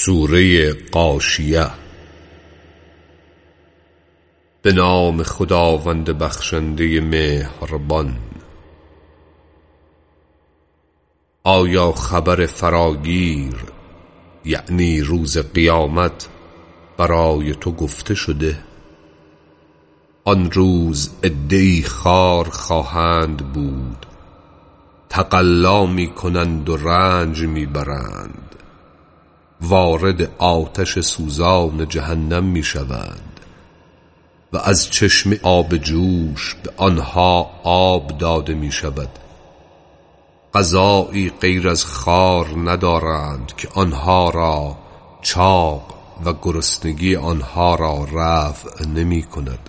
سوره غاشیه. به نام خداوند بخشنده مهربان. آیا خبر فراگیر یعنی روز قیامت برای تو گفته شده؟ آن روز عده‌ای خوار خواهند بود، تقلا می کنند و رنج می برند، وارد آتش سوزان جهنم می شوند و از چشم آب جوش به آنها آب داده می شود. غذایی غیر از خار ندارند که آنها را چاق و گرسنگی آنها را رفع نمی کند.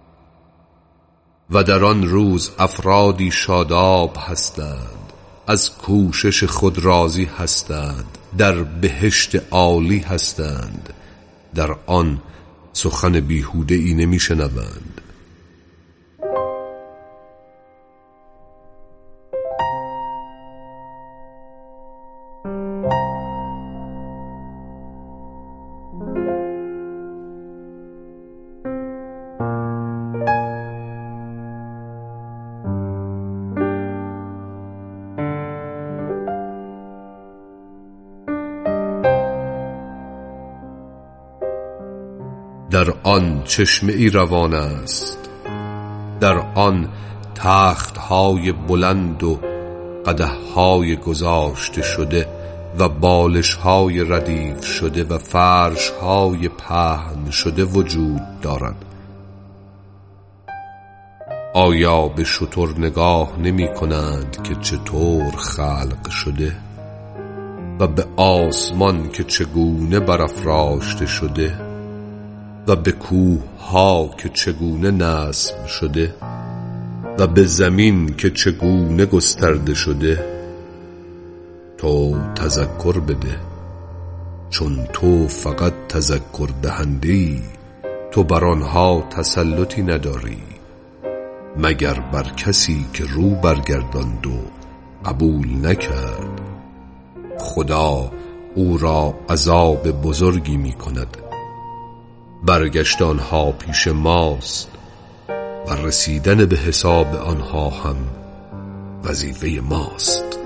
و در آن روز افرادی شاداب هستند، از کوشش خود راضی هستند، در بهشت عالی هستند، در آن سخن بیهوده ای نمی شنوند. در آن چشمه ای روان است، در آن تخت‌های بلند و قدح‌های گذاشته شده و بالش‌های ردیف شده و فرش‌های پهن شده وجود دارد. آیا به شتر نگاه نمی کنند که چطور خلق شده و به آسمان که چگونه برافراشته شده و به کوه ها که چگونه نصب شده و به زمین که چگونه گسترده شده؟ تو تذکر بده، چون تو فقط تذکر دهنده‌ای، تو بر آنها تسلطی نداری مگر بر کسی که رو برگرداند و قبول نکرد. خدا او را عذاب بزرگی می کند. برگشت آنها پیش ماست و رسیدن به حساب آنها هم وظیفه ماست.